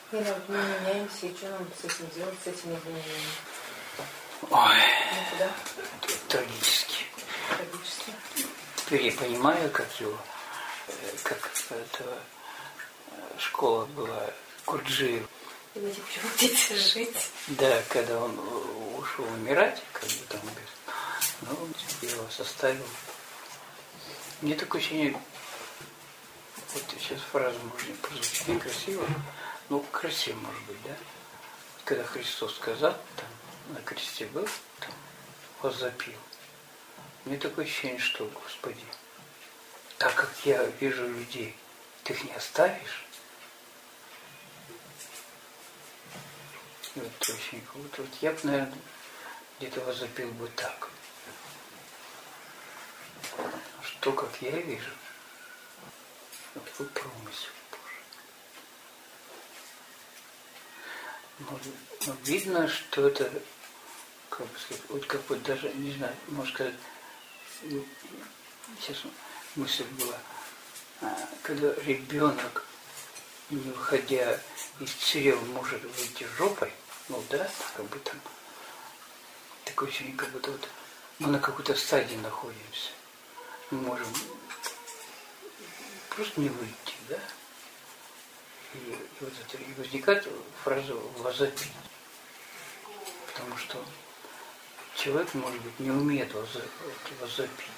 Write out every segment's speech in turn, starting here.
И вот мы меняемся, и что нам с этим делать, с этими изменениями? Ой, Никуда. Трагически. Трагически. Теперь я понимаю, как его, как это школа была Гурджиева. И вы почему хотите жить? Да, когда он ушел умирать, как бы там, ну, я его составил. Мне такое ощущение, вот сейчас фраза может не прозвучит некрасиво, ну, красиво может быть, да? Когда Христос сказал, там, на кресте был, там, возопил. Мне такое ощущение, что, Господи, так как я вижу людей, ты их не оставишь? И вот очень круто. Вот я бы, наверное, где-то возопил бы так. Что, как я вижу, вот такой промысел Божий. Но видно, что это, как бы сказать, вот как вот даже, не знаю, можно сказать, сейчас мысль была, когда ребенок, не выходя из чрева, может выйти жопой, ну да, как бы там, такое ощущение, как будто вот мы на какой-то стадии находимся. Мы можем просто не выйти, да? И вот это и возникает фраза «возопить». Потому что человек, может быть, не умеет возопить.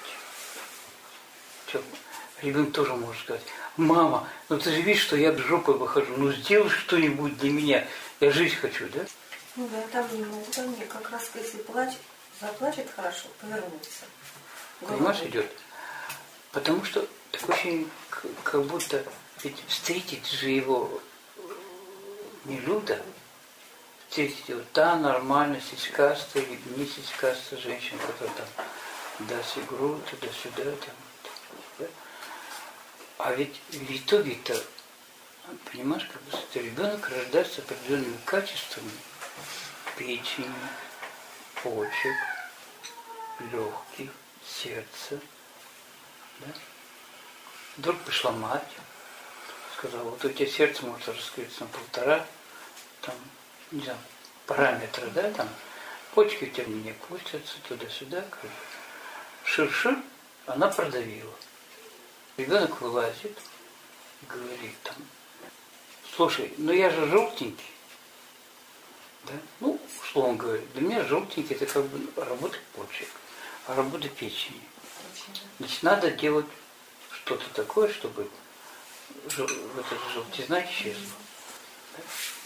Ребенок тоже может сказать: мама, ну ты же видишь, что я жопой выхожу, ну сделай что-нибудь для меня, я жить хочу, да? Ну да, там не могут они, как раз если заплачет хорошо, повернуться. Понимаешь, идет? Потому что такое ощущение, как будто ведь встретить же его не люто, встретить его та нормальная сельскастая или не сельскастая женщина, которая там даст игру туда-сюда, там, да? А ведь в итоге-то, понимаешь, как бы ребенок рождается с определенными качествами печени, почек, легких, сердца. Да? Вдруг пришла мать, сказала: вот у тебя сердце может раскрыться на 1,5, там, не знаю, параметра, да, там, почки у тебя не пустятся, туда-сюда, как бы. Шир-шир, она продавила. Ребенок вылазит и говорит там: слушай, ну я же желтенький. Да? Ну, условно говоря, для меня желтенький это как бы работа почек, а работа печени. Значит, надо делать что-то такое, чтобы вот эта желтизна исчезла. Да?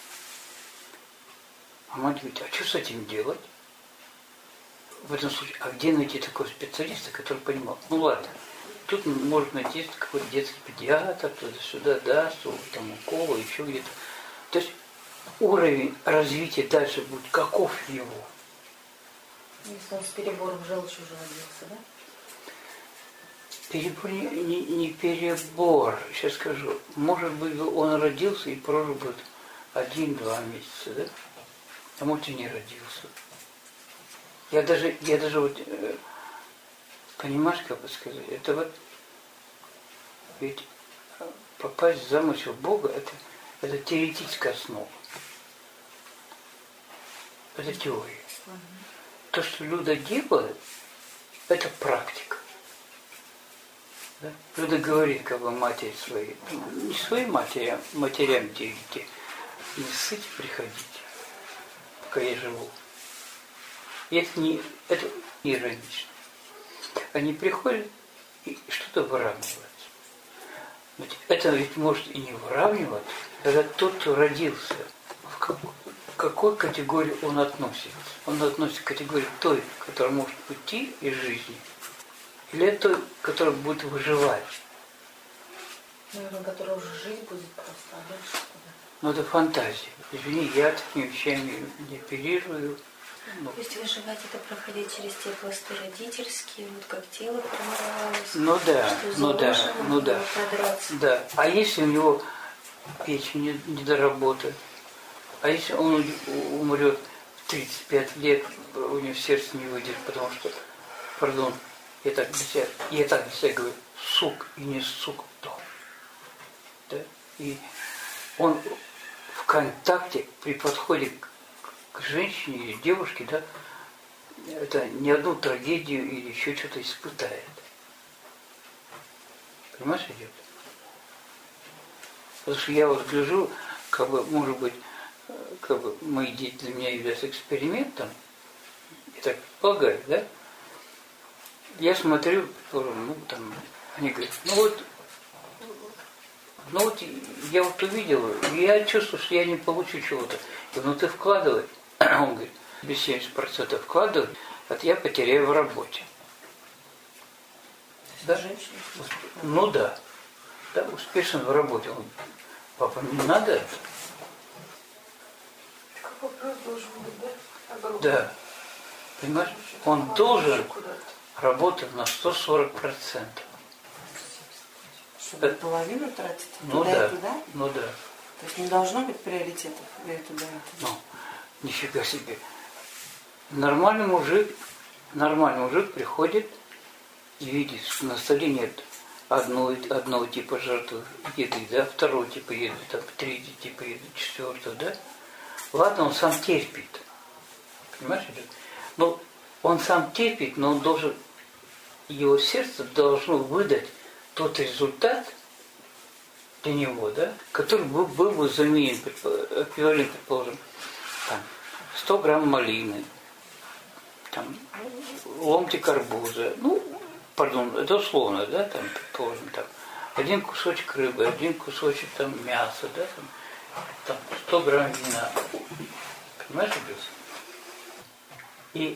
А мать говорит: а что с этим делать? В этом случае, а где найти такого специалиста, который понимал? Ну ладно, тут может найти какой-то детский педиатр, туда-сюда, да, там уколы, еще где-то. То есть уровень развития дальше будет каков его? Если он с перебором желчи уже родился, да? Перебор не перебор, сейчас скажу. Может быть, он родился и прожил бы 1-2 месяца, да? А может, и не родился. Я даже вот, понимаешь, как бы сказать, это вот, ведь попасть в замысел Бога, это теоретическая основа. Это теория. То, что Люда делает, это практика. Да? Люда говорит, как бы, матери своей, не своей матери, а матерям детей: не ссыте, приходите, пока я живу. И это не иронично. Они приходят и что-то выравнивается. Это ведь может и не выравниваться, когда тот, кто родился, в какой категории он относится? Он относится к категории той, которая может уйти из жизни, или той, которая будет выживать? Наверное, которая уже жить будет просто, а дальше куда? Ну, это фантазия. Извини, я такими вещами не оперирую. То есть выживать — это проходить через те пласты родительские, вот как тело формировалось, ну да, продраться. Да. А если у него печень не доработает? А если он умрет в 35 лет, у него сердце не выйдет, потому что, пардон, я так для себя говорю, сук и не сук то. Да? И он в контакте, при подходе к женщине или девушке, да, это не одну трагедию или еще что-то испытает. Понимаешь, идет? Потому что я вот гляжу, как бы, может быть, как бы мои дети для меня являются экспериментом, я так полагаю, да? Я смотрю, ну там, они говорят, ну вот я вот увидел, я чувствую, что я не получу чего-то. Я говорю, ну ты вкладывай. Он говорит, без 70% вкладывай, это я потеряю в работе. Да? Ну да. Да, успешен в работе. Он, папа, не надо это? Вопрос должен быть, да? Огромный. Да. Понимаешь? Он должен работать на 140%. Чтобы половину тратить? Ну туда да. И туда? Ну да. То есть не должно быть приоритетов и туда, и туда. Ну, нифига себе. Нормальный мужик приходит и видит, что на столе нет одного типа жертвы еды, да, второго типа еды, там, третьего типа еды, четвертого, да. Ладно, он сам терпит. Понимаешь? Но он сам терпит, но он должен, его сердце должно выдать тот результат для него, да, который был бы заменен, эквивалент, предположим, там, 100 грамм малины, там, ломтик арбуза, ну, пардон, это условно, да, там, предположим, там, один кусочек рыбы, один кусочек там мяса, да, там 100 грамм вина. Понимаешь, Брюс? И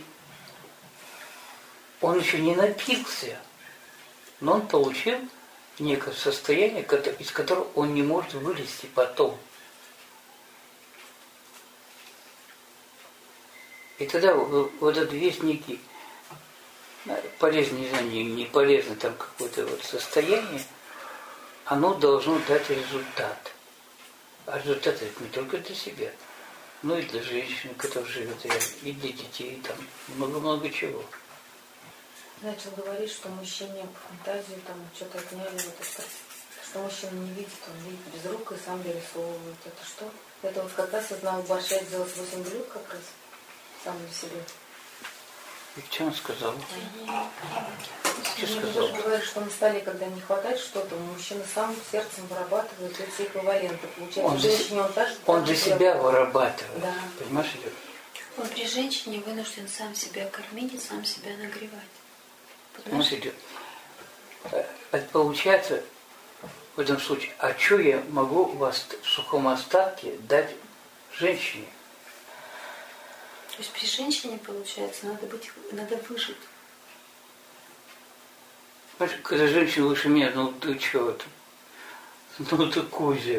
он еще не напился, но он получил некое состояние, из которого он не может вылезти потом. И тогда вот этот весь некий полезный, не знаю, не полезный там какое-то вот состояние, оно должно дать результат. А результат это не только для себя, но и для женщины, которая живет рядом, и для детей, там много-много чего. Начал говорить, что мужчине фантазию там что-то отняли, вот это, что мужчина не видит, он видит без рук и сам дорисовывает. Это что? Это вот как раз одна Башя сделать 8 блюд как раз сам для себя. И в чем сказал? Что Мне сказал? тоже говорят, что на столе, когда не хватает что-то, мужчина сам сердцем вырабатывает эти эквиваленты. Получается, он для себя вырабатывает. Да. Понимаешь, идет? Он при женщине вынужден сам себя кормить и сам себя нагревать. Понимаешь, идет? Это получается в этом случае, а что я могу в сухом остатке дать женщине? То есть при женщине, получается, надо выжить. Понимаешь, когда женщина выше меня, ну ты что это? Ну ты кузя.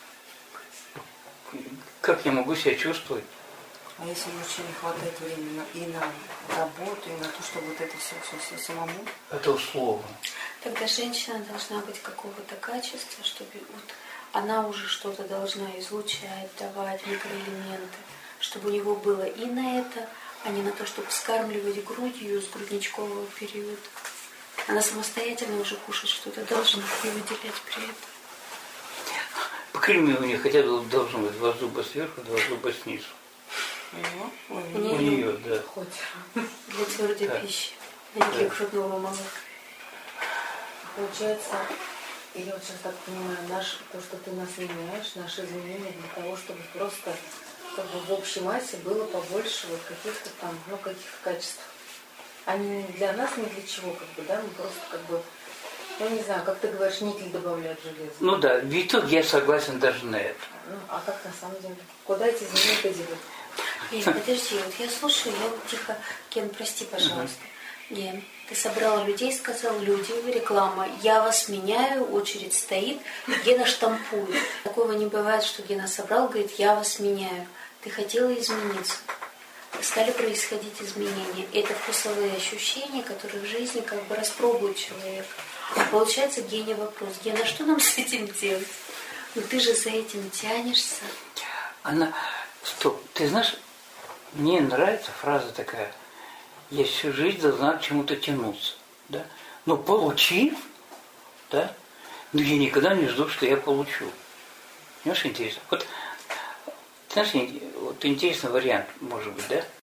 Как я могу себя чувствовать? А если мужчине хватает времени и на работу, и на то, чтобы вот это все самому? Это условно. Тогда женщина должна быть какого-то качества, чтобы вот она уже что-то должна излучать, давать микроэлементы, чтобы у него было и на это, а не на то, чтобы вскармливать грудью с грудничкового периода. Она самостоятельно уже кушать что-то должна и выделять при этом. По крайней мере, у нее хотя бы должно быть 2 зуба сверху, 2 зуба снизу. У нее, да. Хоть для твердой пищи, никаких грудного молока. Получается, я вот сейчас так понимаю, то, что ты нас меняешь, наши изменения для того, чтобы просто как бы в общей массе было побольше вот каких-то там, каких-то качеств. Они для нас ни для чего, как бы, да, мы просто как бы, я не знаю, как ты говоришь, никель добавляют в железо. Ну да, в итоге я согласен даже на это. Ну, а как на самом деле? Куда эти изменения идут? Подожди, вот я слушаю, я вот тихо, Ген, прости, пожалуйста. Ген, ты собрал людей, сказал, люди, реклама, я вас меняю, очередь стоит, Гена штампует. Такого не бывает, что Гена собрал, говорит, я вас меняю. Ты хотела измениться. Стали происходить изменения. Это вкусовые ощущения, которые в жизни как бы распробуют человека. Получается, Гене вопрос. Гена, что нам с этим делать? Ну ты же за этим тянешься. Стоп, ты знаешь, мне нравится фраза такая, я всю жизнь должна к чему-то тянуться. Да? Но получив, да, но я никогда не жду, что я получу. Понимаешь, интересно? Вот Знаешь, вот интересный вариант, может быть, да?